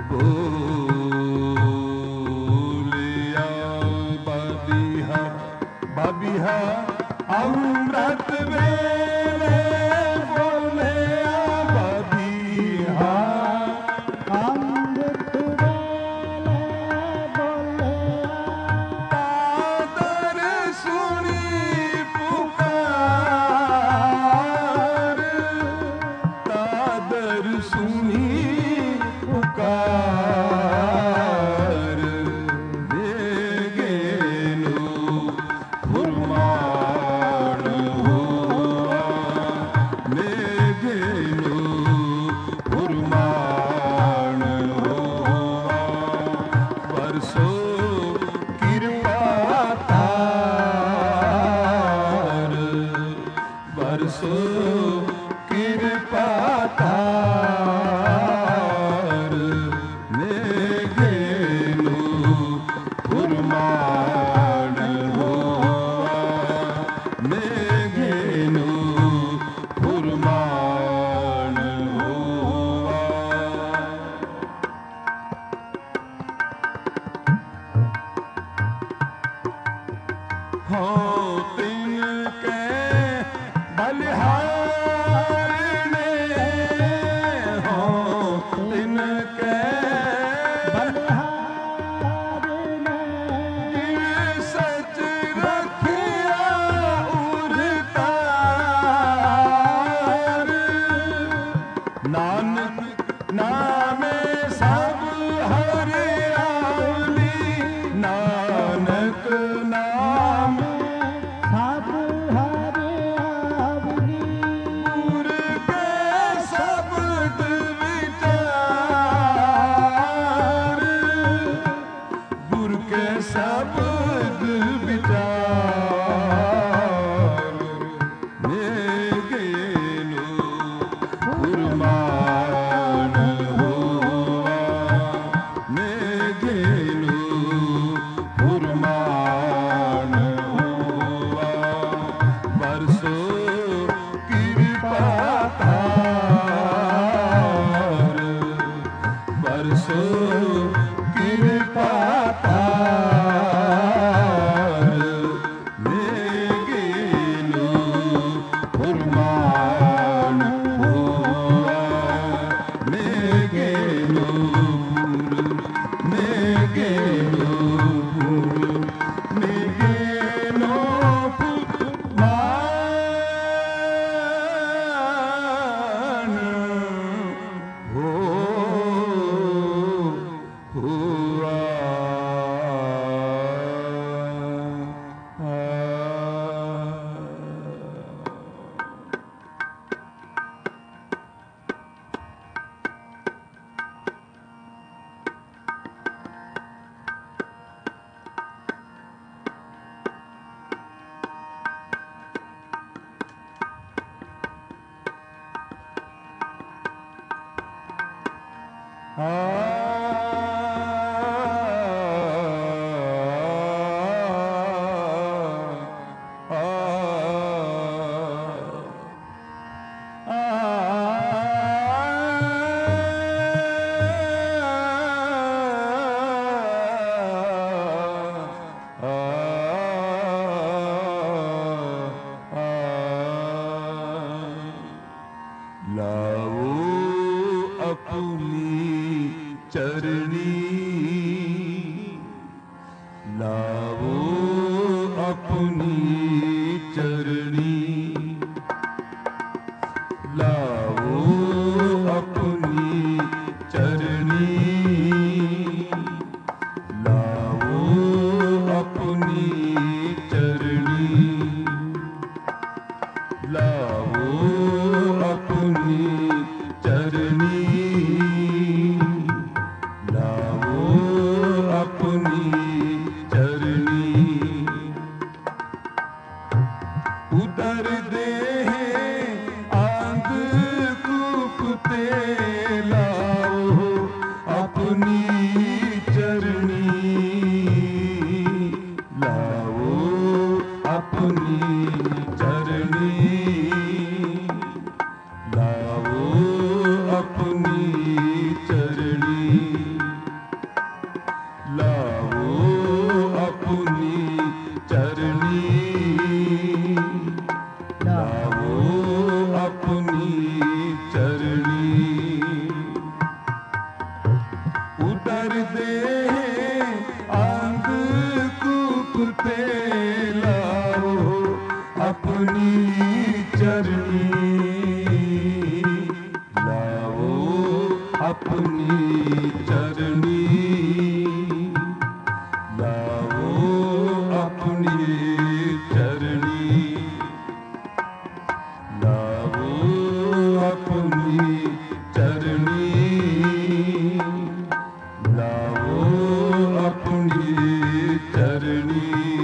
बोलिया बबिहा बबिहा अमृत वेले बोलिया बबिहा अमृत वेले बोलिया तादर सुनी पुकार तादर सुनी पुकार देगेनु फुरमान हुआ देगेनु फुरमान हुआ परसों कृपा तार परसों कृपा तार नेगेनु फुरमान हुआ नेगेनु फुरमान हुआ हो तिनके बलिहारने हो तिनके बलिहारने सच रखिया उरतार नानक नामे सब हरियाली नानक नाम सब हरियावली गुर के शब्द विचार गुर के शब्द विचार नेगेनु फुरमान हुआ नेगेनु फुरमान हुआ परसों कृपा तार परसों कृपा तार नेगेनु फुरमान हुआ नेगेनु नेगेनु नेगेनु फुरमान हुआ लाओ अपनी चरणी लाओ अपनी चरणी लाओ अपनी चरणी लाओ अपनी चरणी लाओ अपनी चरणी लाओ अपनी चरणी उतर दे आंग कुपते लाओ अपनी चरणी लाओ अपनी चरणी लाओ अपनी चरणी उदर दे अंग कूपते लाओ अपनी चरनी, लाओ अपनी चरनी, लाओ अपनी चरनी, लाओ अपनी चरनी, लाओ अपनी चरनी।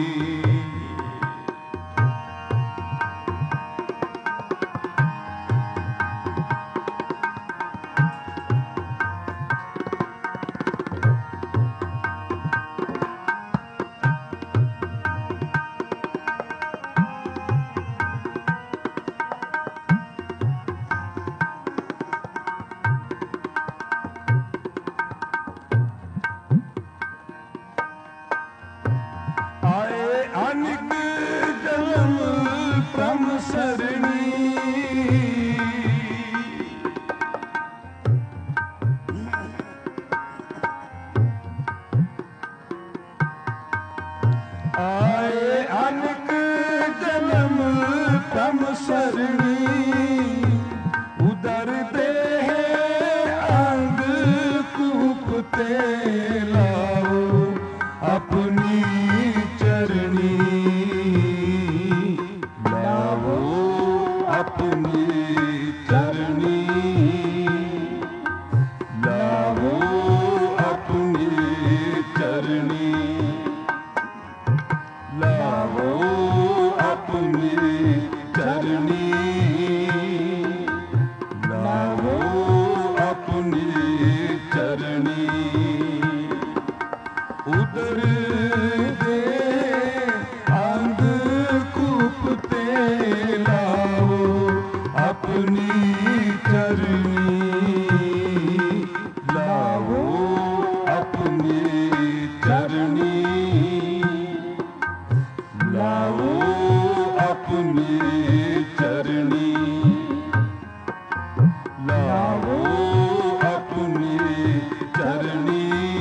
अनेक जन्म प्रम सरणी, आए अनेक जन्म प्रम सरणी, उदर दे अंग कूपते लाओ अपनी चरनी, लाओ अपनी चरनी, लाओ अपनी चरनी, लाओ अपनी चरनी, लाओ अपनी चरनी। उदर दे अंग कूपते लाओ अपनी चरनी, लाओ अपनी चरनी, लाओ अपनी चरनी, लाओ अपनी चरनी,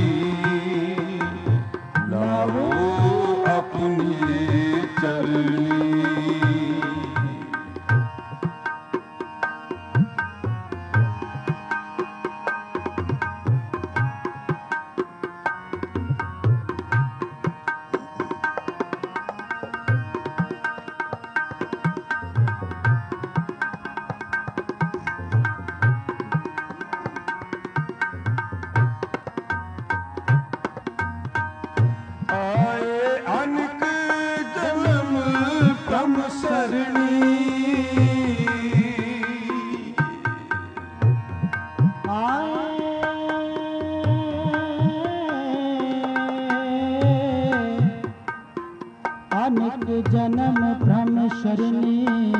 लाओ अपनी चरनी। आए अनेक जन्म प्रम सरणी, अनेक जन्म भ्रम शरणी,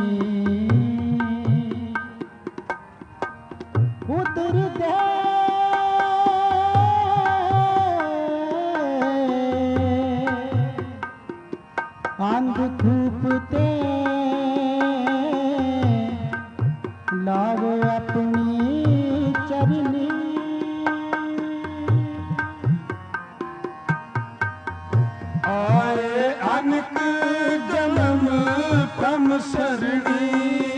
उदर दे अंग कूपते लाओ अपनी चरनी, आए अनेक जन्म प्रम सरणी,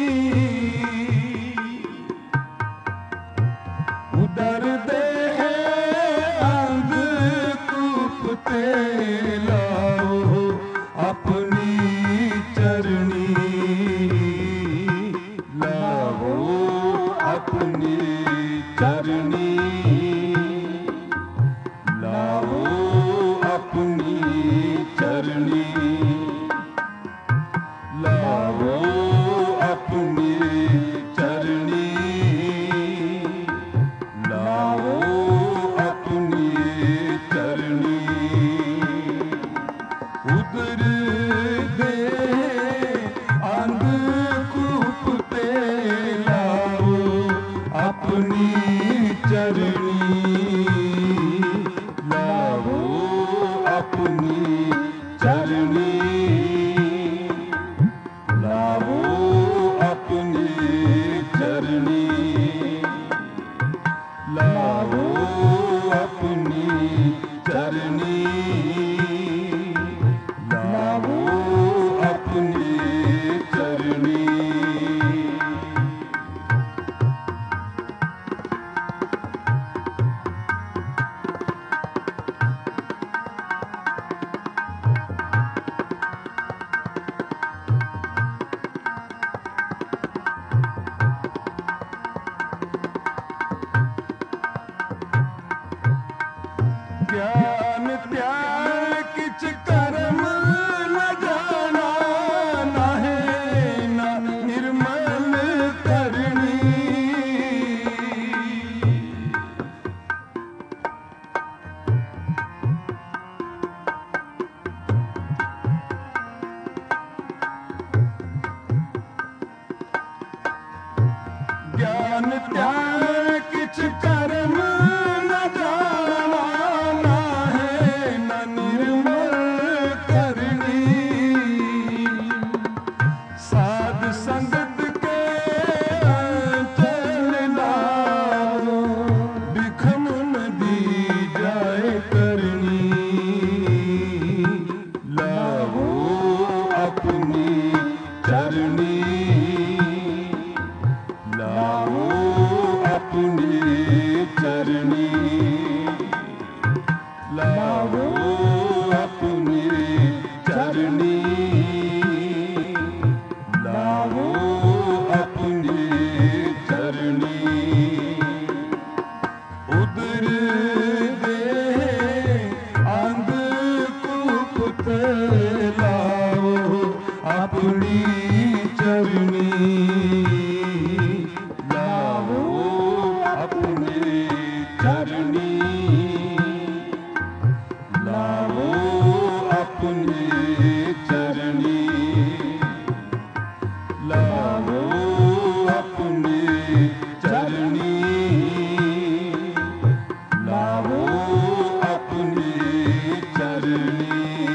उदर दे अंग कूपते लाओ अपनी चरनी, लाओ अपनी चरनी, लाओ अपनी चरनी, लाओ चरनी लाओ अपनी चरनी। ज्ञान त्याग किछ कर्म न जाना, नाहे न निर्मल करनी। ज्ञान त्याग किछ कर्म न जाना, निर्मल करनी। साध संगत के चल लाओ, बिखम न दी जाए करनी। लाओ अपनी चरनी, लाओ अपनी चरनी, लाओ अपनी चरनी, लाओ अपनी चरनी। उदर दे अंग कुपत लाओ अपनी चरनी, लाओ अपनी चरनी, लाओ अपनी चरनी, लाओ अपनी चरनी, लाओ अपनी चरनी।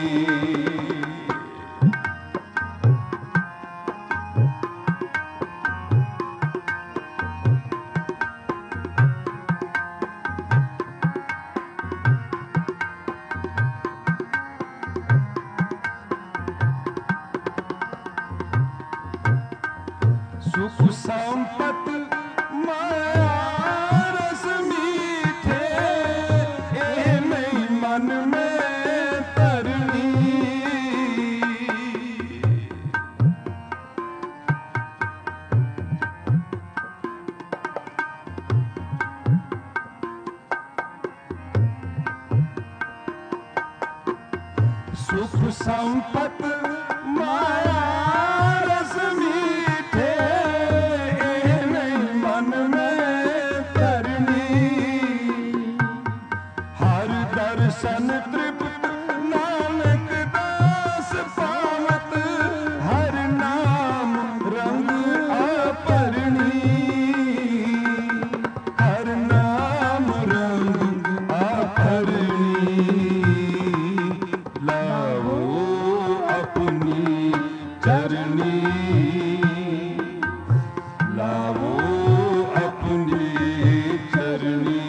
सुख संपत माया रस मीठे, ए नहीं मन में तरनी। सुख संपत माया रस मीठे, मन में तरनी। हर दर्शन तृप्त नानक दास पावत, हर नाम रंग अपरनी। हर नाम रंग अपरनी। लाओ अपनी चरनी, लाओ अपनी चरनी,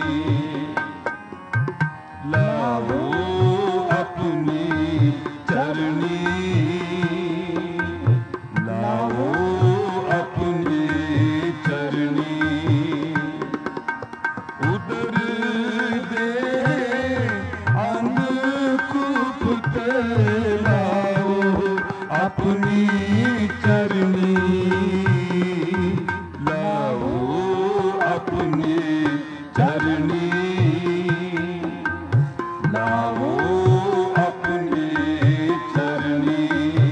लाओ अपनी चरनी, लाओ अपनी चरनी। उदर दे अंग कुपत लाओ अपनी चरनी, लाओ अपनी चरनी, लाओ अपनी चरनी,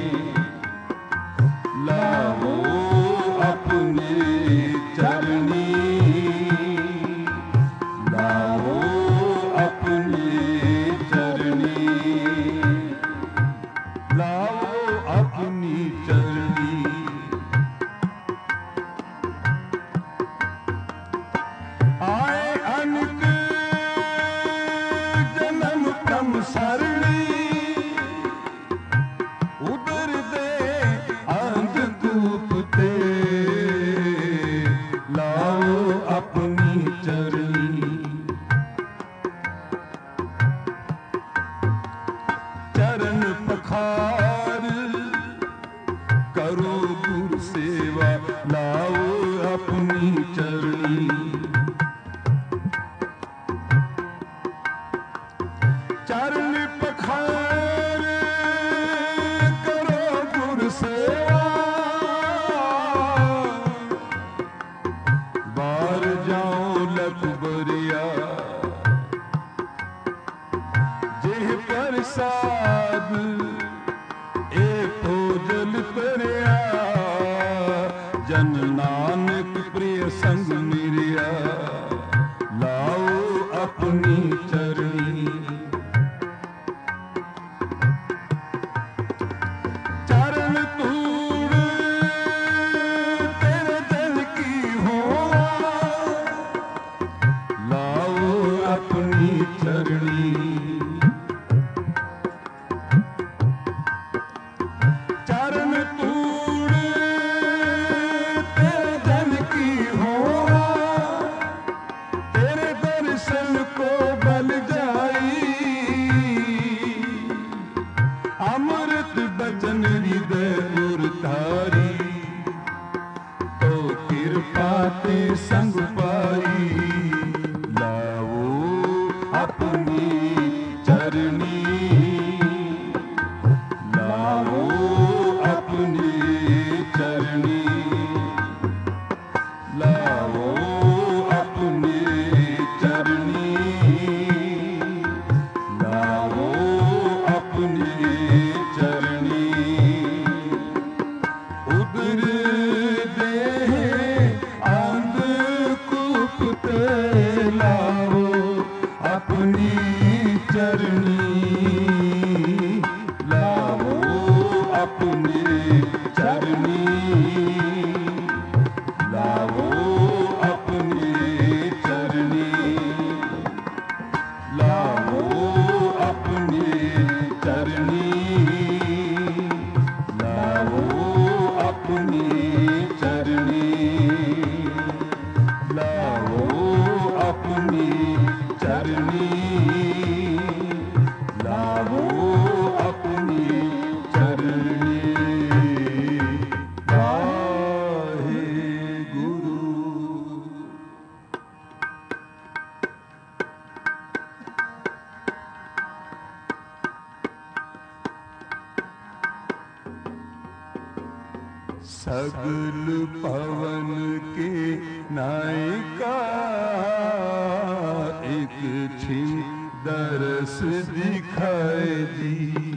लाओ अपनी चरनी, लाओ अपनी चरनी, लाओ अपनी चरनी। आए अनक जन्म क्रम सरणी, उदर दे अंग कूपते लाओ अपनी चरनी। चरण पखार करो गुर सेवा, बार जाओ लख बरिया, जेह प्रसाद ए भोजन परिया, जन नानक प्रिय संग मिरिया, लाओ अपनी चरणी। चरण धूड़ तेरे दिल की हो, लाओ अपनी चरणी। चरण धूड़ तेरे दिल की हो, तेरे दर्शन को बल जाई, अमृत बचन हृदय उरधारी, तो कृपा ते संग पाई, लाओ अपनी चरणी, लाओ अपनी चरणी, लाओ अपनी चरणी, लाओ अपनी चरणी। उदर दे अंधकूप ते लाओ अपनी चरणी, लाओ अपनी चरणी, लाओ अपनी चरणी, लाओ अपनी चरणी, लाओ अपनी चरणी, लाओ अपनी चरणी, लाओ अपनी चरणी। वाहे गुरु। सगल पवन के नायका, एक छिन दरस दिखाए जी,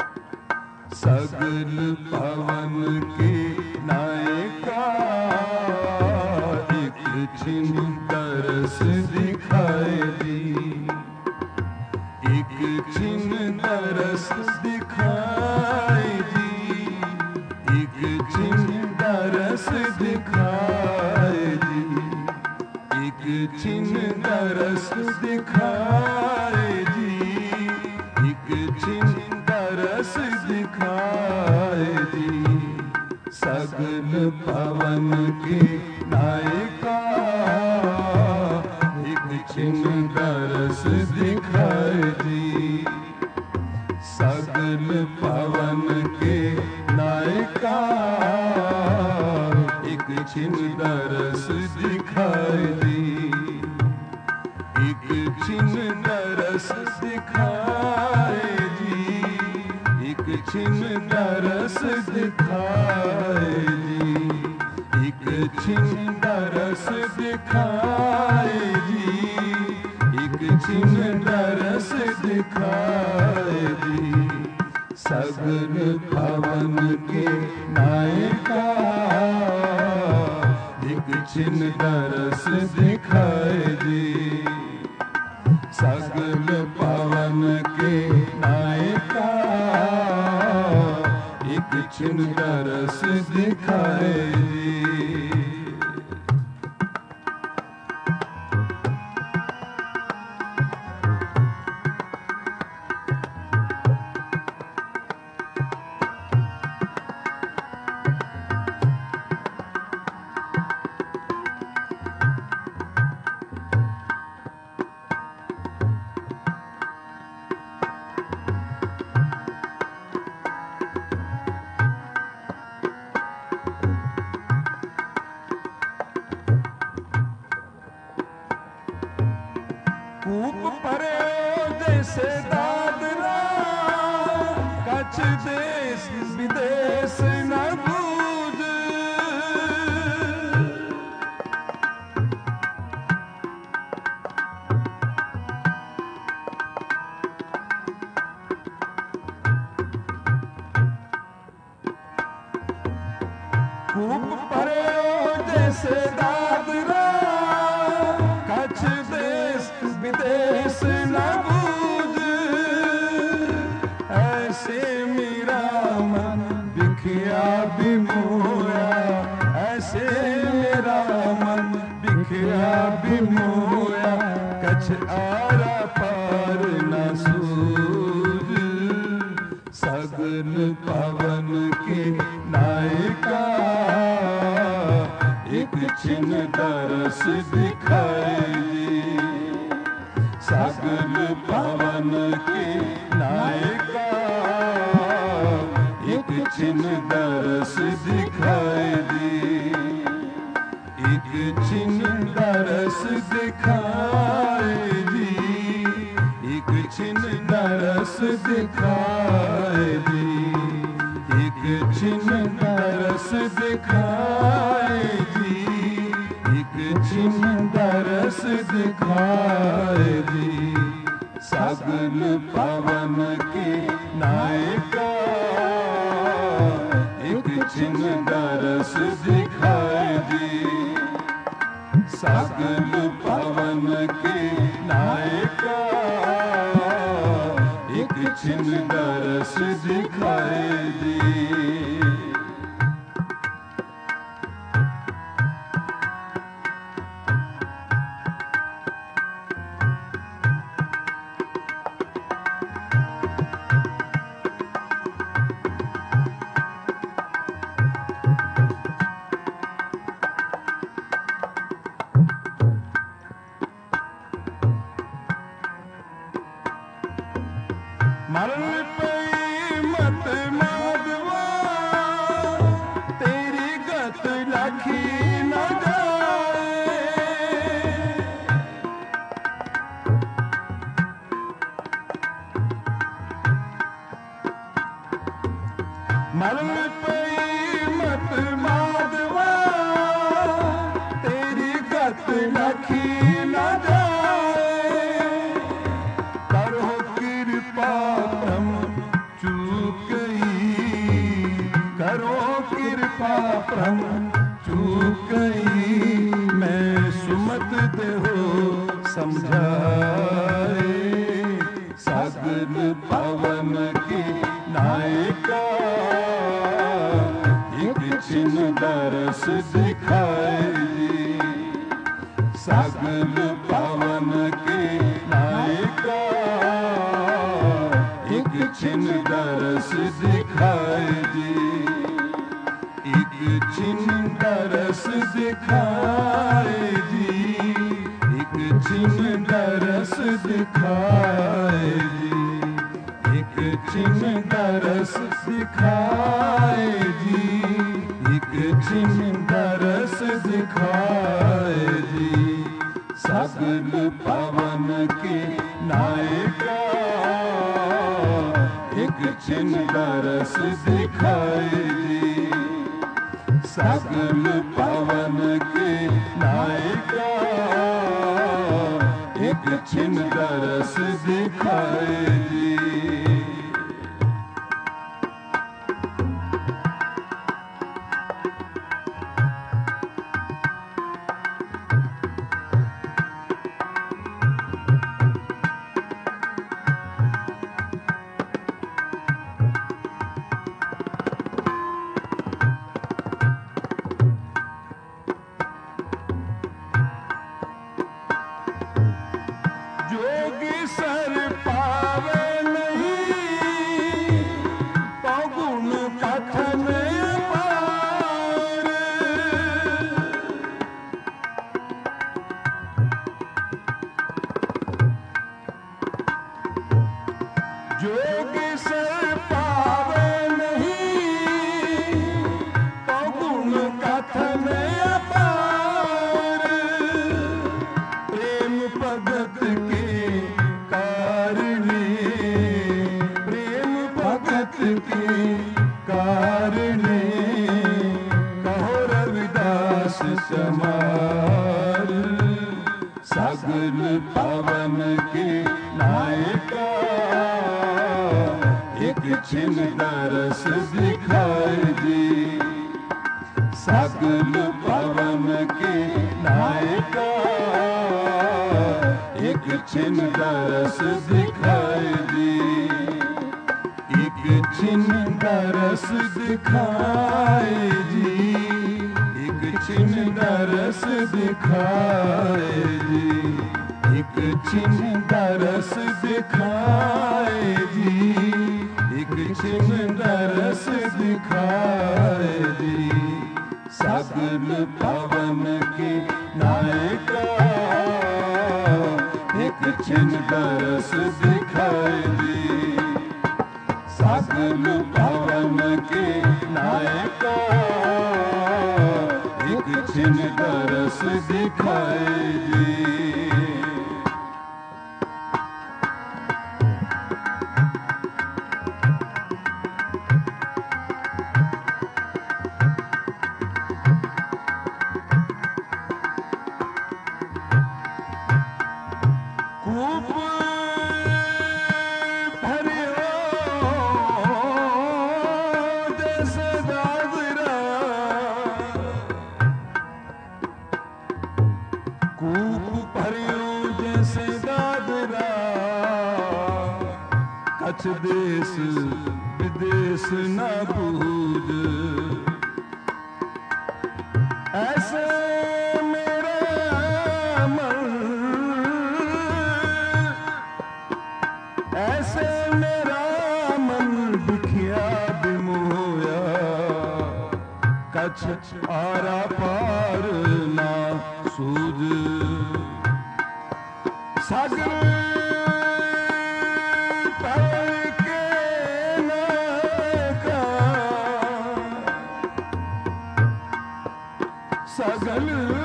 सगल पवन के नायका, एक छिन दरस दिखाए जी, एक छिन दरस दिखाए जी, एक छिन दरस दिखाए जी, एक छिन दरस दिखाए जी, एक छिन दरस दिखाए जी, सगल पवन के नायका, एक छिन दरस दिखाए जी, सगल पवन के नायका, एक छिन दरस दिखाए जी, एक छिन दरस दिखाए जी, एक छिन दरस दिखाए जी, एक छिन दरस दिखाए जी, एक छिन दरस दिखाए जी, सगल पवन के नायका, एक छिन दरस दिखाए जी, सगल पवन के नायका, एक छिन दरस दिखाए जी। कूप परे जैसे दान कछ देश विदेश न बूझ, खूब परे जैसे दादरा, कछ देश विदेश न बूझ, ऐसे मेरा मन बिखिया भी मोया, ऐसे मेरा मन बिखिया भी मोया, कछ आरा पार न सूझ, सगन पवन के नायका एक छिन दरस दिखाई दी, सगन पवन के नायका एक छिन दरस दिखाई दी, एक छिन दरस दिखाई दी, एक छिन दरस दिखाई दी, एक छिन दरस दिखाई दी, एक छिन दरस दिखाई दी, सगन पवन के नायका एक छिन दरस दिखाई दी, सगन पवन के नायका एक छिन दरस दिखाई दी। मरन पे मत माधवा, तेरी गत लखी न जाए, मरन पे मत माधवा, तेरी गत लखी न जाए, करो कृपा चूक गई, करो कृपा प्रम चूक गई, मैं सुमत देहो समझाए, सगन पवन की नायका एक छिन दरस दिखाई दी, सगन पवन की नायका एक छिन दरस दिखाई दी, एक छिन दरस दिखाई दी, एक छिन दरस दिखाई दी, एक छिन दरस दिखाई दी, एक छिन दरस दिखाई दी, सगन पवन के नायका एक छिन दरस दिखाई दी, सगन पवन के नायका एक छिन दरस दिखाई दी। जोगी सर पावे नहीं, तो गुण कथन अपार, जोगी सर पावे नहीं, तो गुण कथन अपार, प्रेम भगत के कारणी, प्रेम भगत एक छिन दरस दिखाए जी। सगल पवन के नायका एक छिन दरस दिखाए जी। एक छिन दरस दिखाए जी। एक छिन दरस दिखाए जी। एक छिन दरस दिखाए जी। एक छिन दरस दिखाए जी। सगल पवन के नायका एक छिन दरस दिखाए जी। सगल पवन के नायका एक छिन दरस दिखाए जी। कछ देश विदेश न बूझ ऐसे मेरा मन, ऐसे मेरा मन बिखिया बिमोया। कछ आरा पार ना सूझ सागर सगल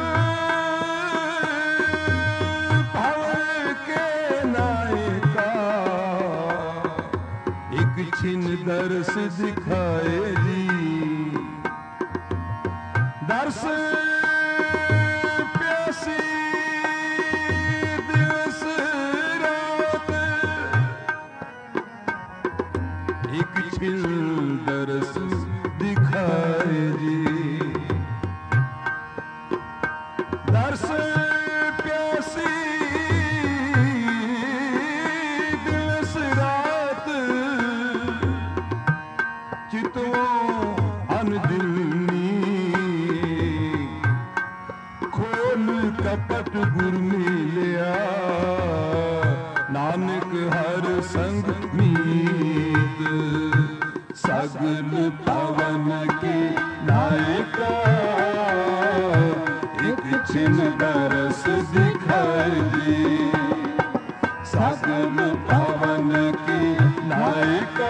भव के नायका एक छिन दर्श दिखाए जी। दर्श प्यासी दिवस रात एक छिन दर्श दिखाए जी। दर्श प्यासी दिवस रात चितों अनदिलनी खोल कपट गुर मिलिया। नानक हर संग मीत सगल पवन के नायका एक छिन दरस दिखाए जी। सगल पवन के नायका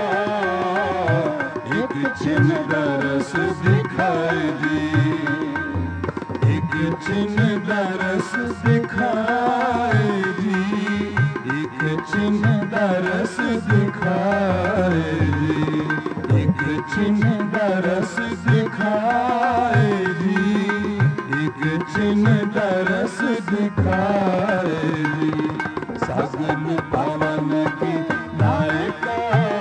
एक छिन दरस दिखाए जी। एक छिन दरस दिखाए जी। एक छिन दरस दिखाए जी। एक छिन दरस दिखाए जी। एक छिन दरस दिखाए जी। सगल पवन के नायका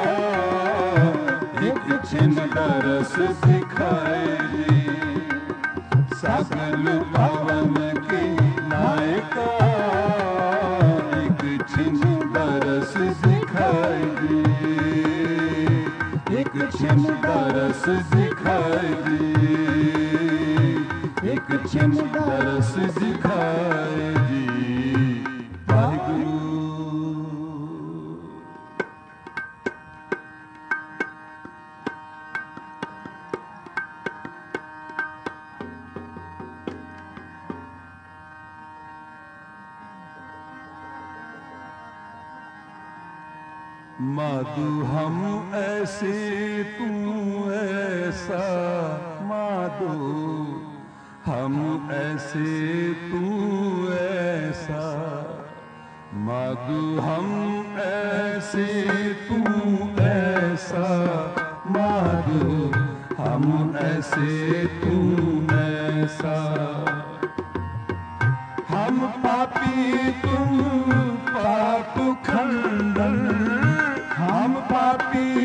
एक छिन दरस दिखाए जी। सगल पवन के नायका एक छिन दरस दिखाए जी। एक छिन दरस दिखाए जी। एक छिन दरस दिखाए जी। वाहिगुरु। माधु हम ऐसे तू ऐसा। माधु हम ऐसे तू ऐसा। माधु हम ऐसे तू ऐसा। माधु हम ऐसे तू ऐसा। हम पापी तुम पाप खंडन। हम पापी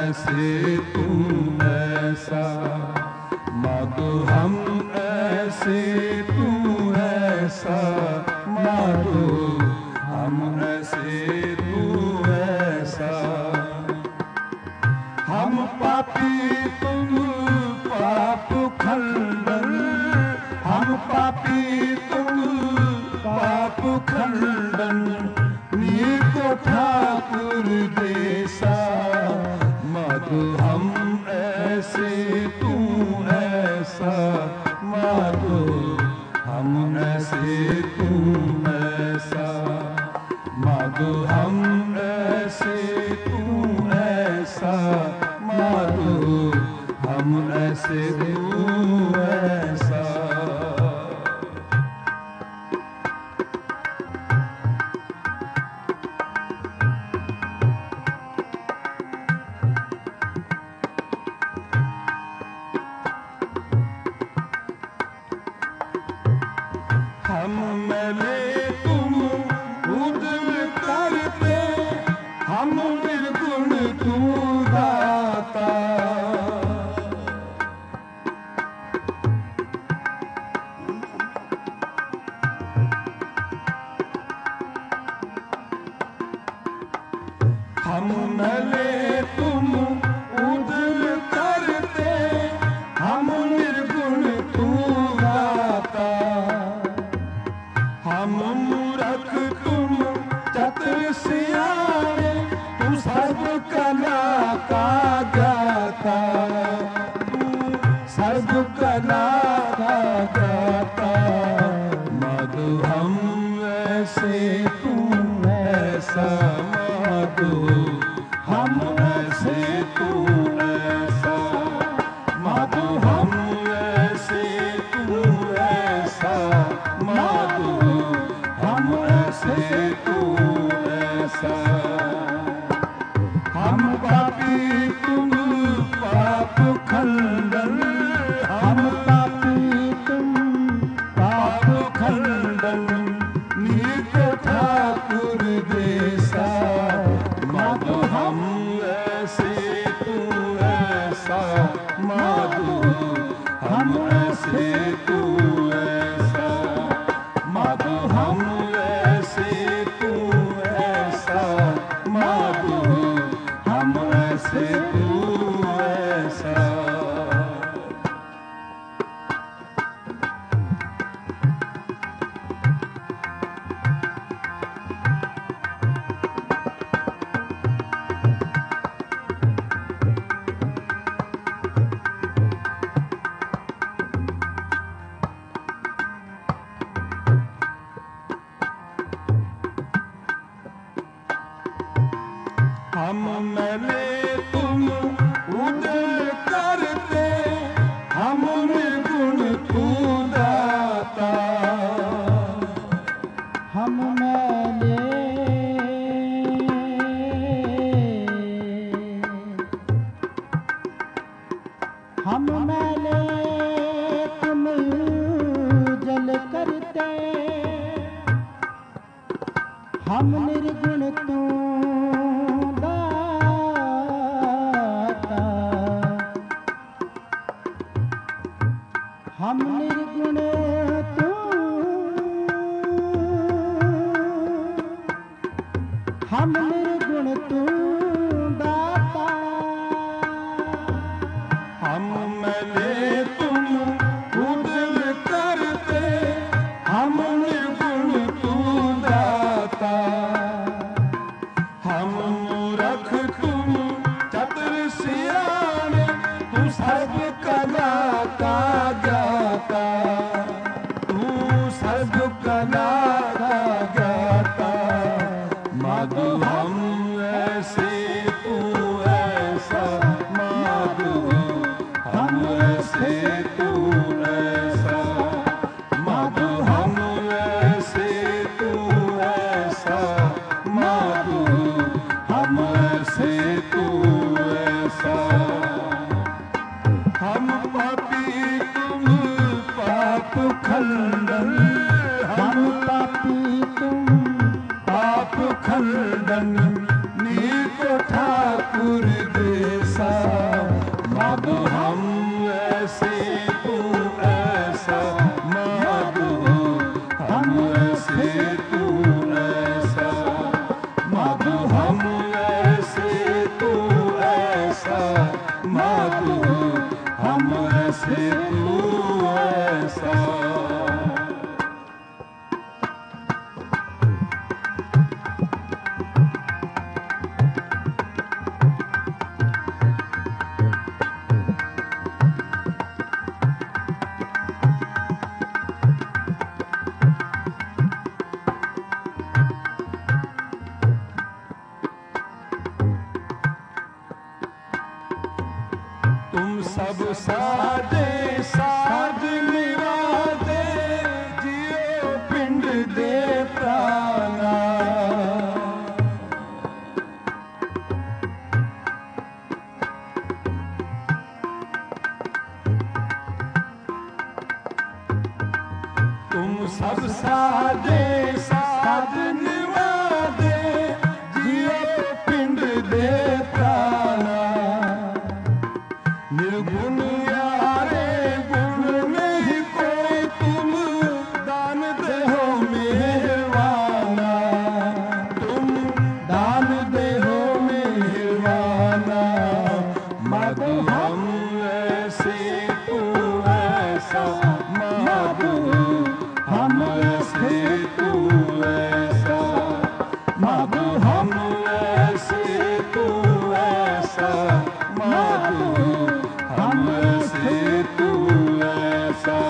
ऐसे तुम ऐसा, मांगो हम ऐसे तू ऐसा, मांगो हम ऐसे तू ऐसा। हम पापी तुम पाप खंडन, हम पापी तुम पाप खंडन, नीको ठाकुर देसा, मांगो हम ऐसे तू ऐसा, मांगो हम ऐसे तू ऐसा, मांगो हम ऐसे तू ऐसा, मांगो हम ऐसे तू ऐसा। हम मैले तुम उजल करते, हम निर्गुण तू दाता। हम मैले तुम उजल करते, हम निर्गुण तू दाता। हम मूरख तुम चतुर सियारे, तू सर्व कला का ज्ञाता, तू सर्व कला का ज्ञाता। मांगो हम ऐसे तू ऐसा, मांगो हम ऐसे तू ऐसा, मांगो हम ऐसे तू ऐसा, मांगो हम ऐसे तू ऐसा। हम पापी तुम पाप खंडन, हम पापी तुम पाप खंडन, नीको ठाकुर देसा, मांगो हम ऐसे तू ऐसा, मांगो हम ऐसे तू ऐसा, मांगो हम ऐसे तू ऐसा, मांगो हम ऐसे तू ऐसा। हम मैले तुम उजल करते, हम निर्गुण तू दाता। हम मैले तुम जल करते, हम निर्गुण तू दाता। हम निर्गुण तू, हम निर्गुण तू दाता। हम मैले तुम उजल करते, हम निर्गुण तू दाता। हम मूरख तुम चतुर सियाने, तू सर्व कला का ज्ञाता, तू सर्व कला का ज्ञाता। मांगो हम ऐसे तू ऐसा, मांगो हम ऐसे तू ऐसा, मांगो हम ऐसे तू ऐसा, मांगो हम ऐसे तू ऐसा। हम पापी तुम पाप खंडन, हम पापी तुम पाप खंडन, नीको ठाकुर देसा, सब साजे साज निवाजे जियो पिंड दे प्राणा तुम सब साजे साज निवाजे जियो पिंड दे प्राणा निर्गुण यारे गुण नहीं कोई तुम दान देहो मेहरबाना तुम दान देहो मेहरबाना मधु हम ऐसे तू ऐसा मधु हम ऐसे तू ऐसा मधु हम ऐसे तू ऐसा मधु हम ऐसे तू ऐसा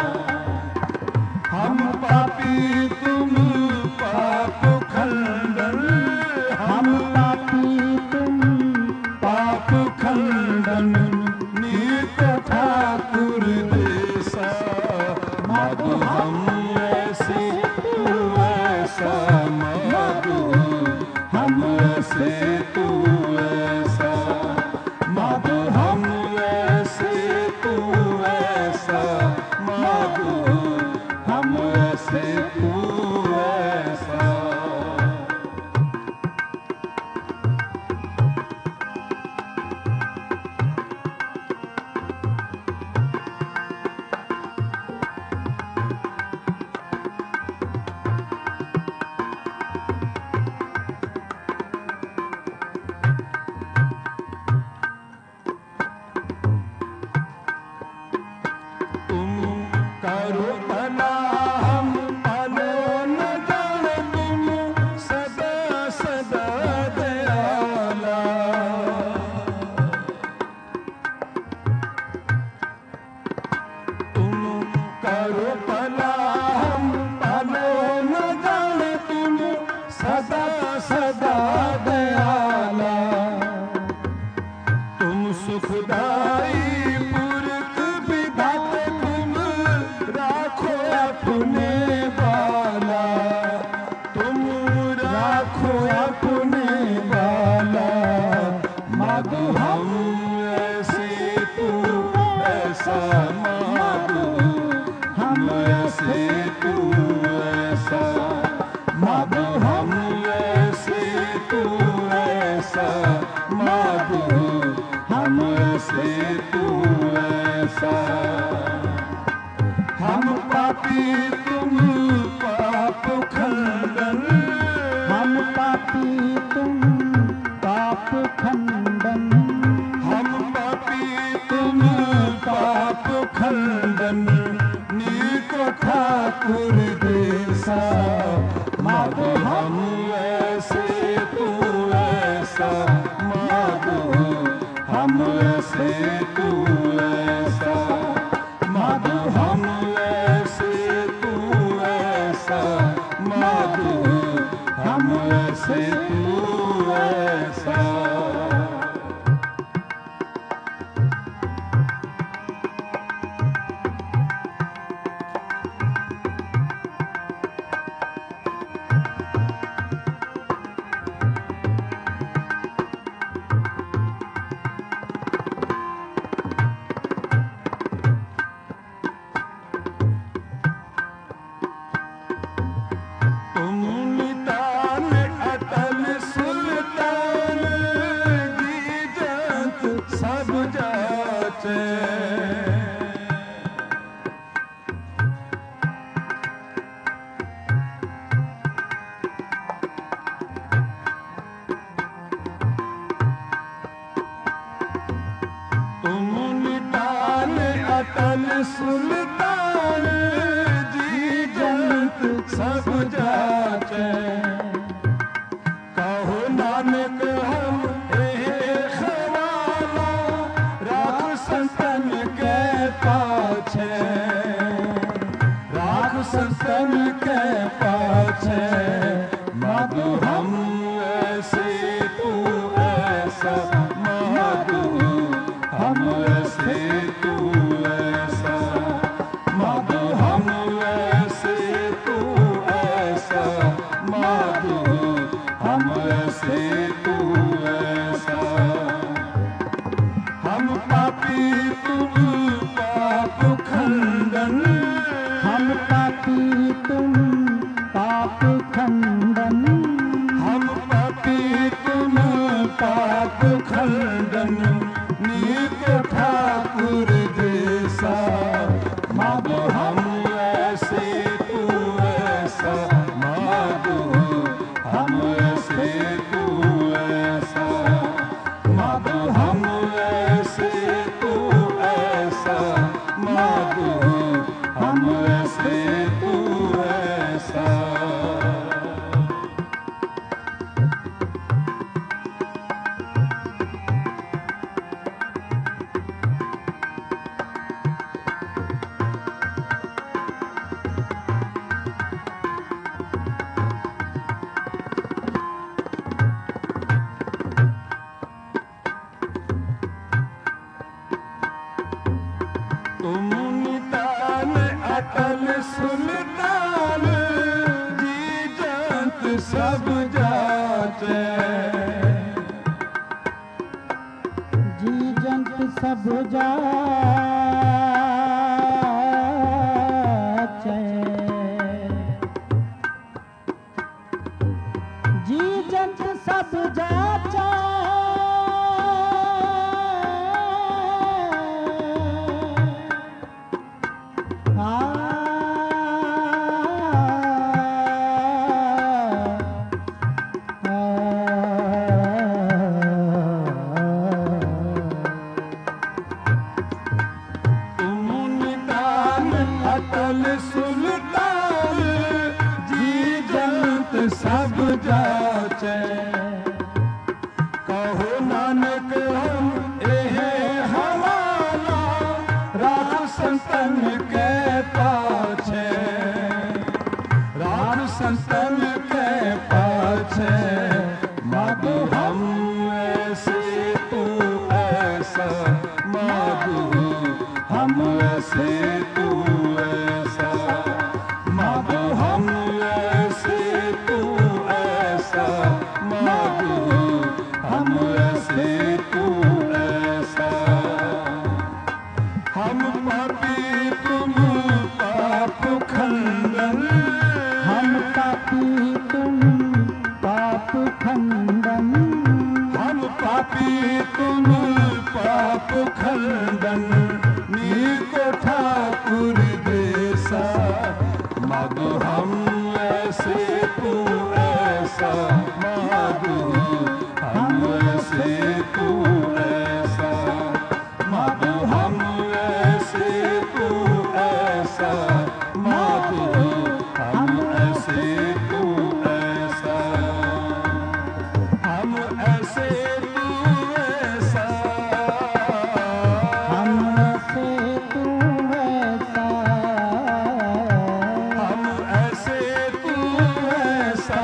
हम पापी तुम पाप खंडन हम पापी तुम पाप खंडन नीत ठाकुर देसा मधु हम ऐसे तू ऐसा मधु हम ऐसे तू ऐसा मधु हम ऐसे तू ऐसा मधु हम ऐसे तू ऐसा तुम करो भला हम भलो न जाने तुम सदा सदा दयाला तुम करो भला हम भलो न जाने तुम सदा सदा दयाला तुम सुखदाई पुरख विधाते तुम राखो अपने बाला तुम राखो अपने बाला मधु हम ऐसे तू ऐसा मधु हम ऐसे तू ऐसा मधु हम ऐसे तू ऐसा मधु हम ऐसे तू ऐसा हम पापी तुम पाप खंडन हम पापी तुम पाप खंडन हम पापी तुम पाप खंडन नीको ठाकुर देसा मधु हम ऐसे तू ऐसा मधु हम ऐसे तू ऐसा मधु हम ऐसे तू ऐसा मधु हम ऐसे तू ऐसा तुम नितान अटल सुल्तान जी जंत सब जाचे तुम नितान अटल सुल्तान जी जंत सब जाचे कहो नानक हम खवाला राख संतन के पाछे राख संतन के पाछे मधु हम ऐसे तू ऐसा मधु हम ऐसे ऐसा। हम पापी तुम पाप खंडन, हम पापी तुम पाप खंडन, हम पापी तुम पाप खंडन, नीक ठाकुर जैसा। माधो हम ऐसे तू ऐसा, माधो हम ऐसे तू ऐसा, माधो हम ऐसे तू ऐसा, माधो हम ऐसे तू ऐसा। तुम नितान अटल सुल्तान, जी जंत सब जाचे, जी जंत सब जाचे, जी जंत सब जाचे, तुम नितान अटल सुल्तान, जी जंत सब जाचे। कहो नानक हम एहे हवाला, राख संतन के पाछे, राख संतन के पाछे। माधो हम ऐसे तू ऐसा, माधो हम ऐसे तू ऐसा, माधो हम ऐसे तू ऐसा, माधो हम ऐसे तू ऐसा। हम पापी तुम पाप खंडन, हम पापी तुम पाप खंडन, हम पापी तुम पाप खंडन, नीको ठाकुर जैसा। माधो हम ऐसे तू ऐसा, माधो हम ऐसे तू ऐसा, माधो हम ऐसे तू ऐसा, माधो हम ऐसे तू ऐसा। हम ऐसे तू ऐसा, हम से तू ऐसा, हम ऐसे तू ऐसा,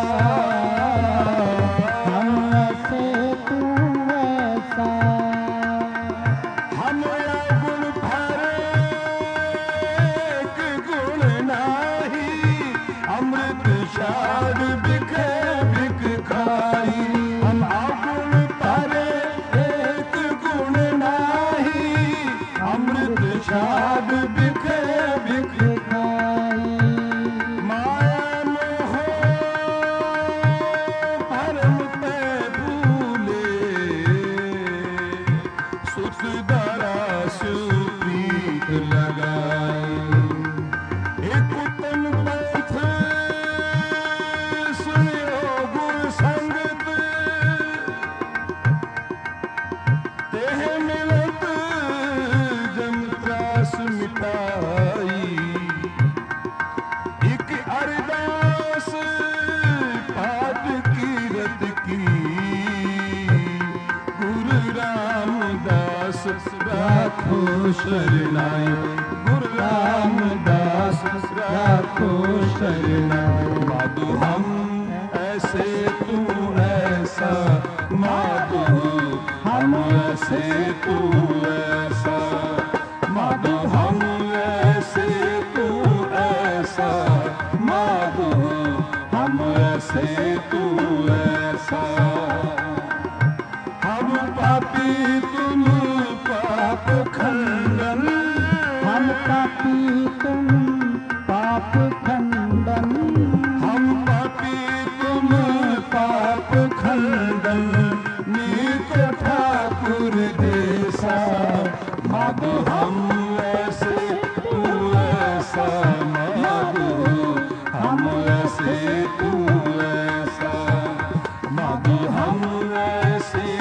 हम से तू ऐसा। हम गुण भरे एक गुण नाही, अमृत शाद बिखे बिक खाई। हम अवगुण भरे एक गुण नाही, अमृत शाद बिखे बिक खाई। माया मोह परम पे भूले, सुत दरा सुप्रीत लगाई। एक उत्तम पंथ सुनियो गुर संगत, तेह मिलत जम त्रास मिटाई। एक अरदास पाठ कीरत की, गुरु रामदास राखो शरणाई, गुरु रामदास राखो शरणाई। माधो हम ऐसे तू ऐसा, माधो हम ऐसे तू ऐसा, माधो हम ऐसे तू ऐसा, माधो हम ऐसे तू ऐसा।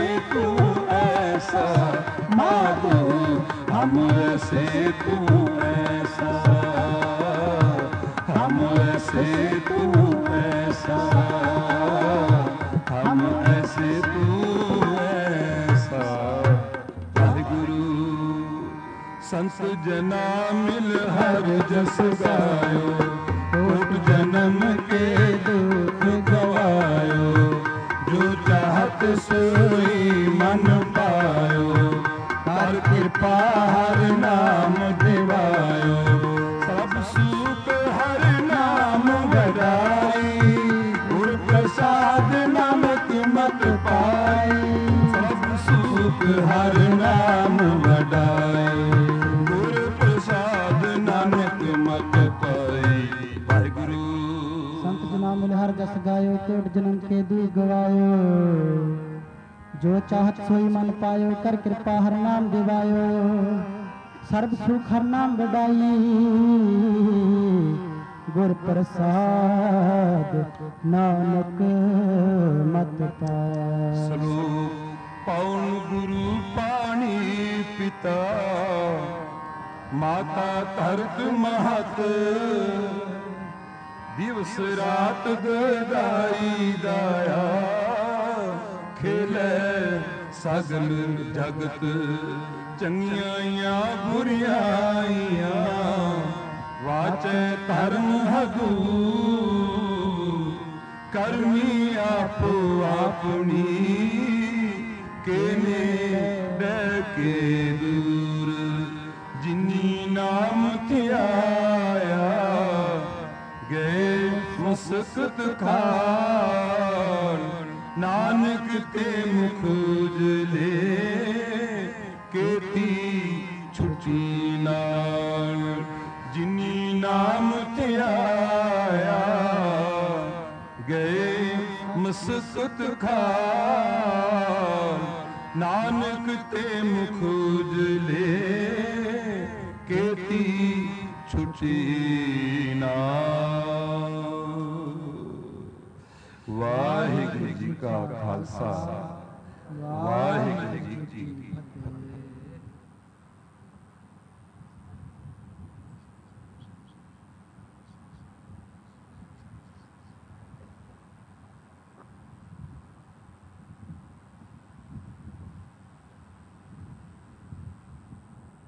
तू ऐसा माधो, हम ऐसे तू ऐसा, हम ऐसे तू ऐसा, हम ऐसे तू ऐसा। वाहिगुरु संत जना मिल हर जस गायो, कोट जन्म के दुख गवायो, जो चाहत सोई मन पायो, कर कृपा हर नाम दिवायो, सब सुख हर नाम बड़ाई, गुर प्रसाद नानक मत पाई, सब सुख हर नाम बड़ाई, गुर प्रसाद नानक मत पाई। वाहिगुरु संत जना मिल हर जस गायो, कोट जन्म के दुख गवायो, जो चाहत सोई मन पायो, कर कृपा हर नाम दिवायो, सर्ब सुख हर नाम बड़ाई, गुर प्रसाद नानक मत पाया। स्वरूप पौन गुरु पाणी पिता, माता धरत महत, दिवस रात गदाई दाया, खेले सगल जगत, चंगियां बुरियां, वाचे धर्म हदूर, करमी आपो अपनी, केने डके दूर, जिनी नाम ध्याया, गए मुस्कत खान, नानक ते मुख उजले, केती छुटी नान, जिनी नाम ध्याया, गए मुस्कत खान, नानक ते मुख उजले, केती छुटी नान। वाहिगुरु जी का खालसा, वाहिगुरु जी की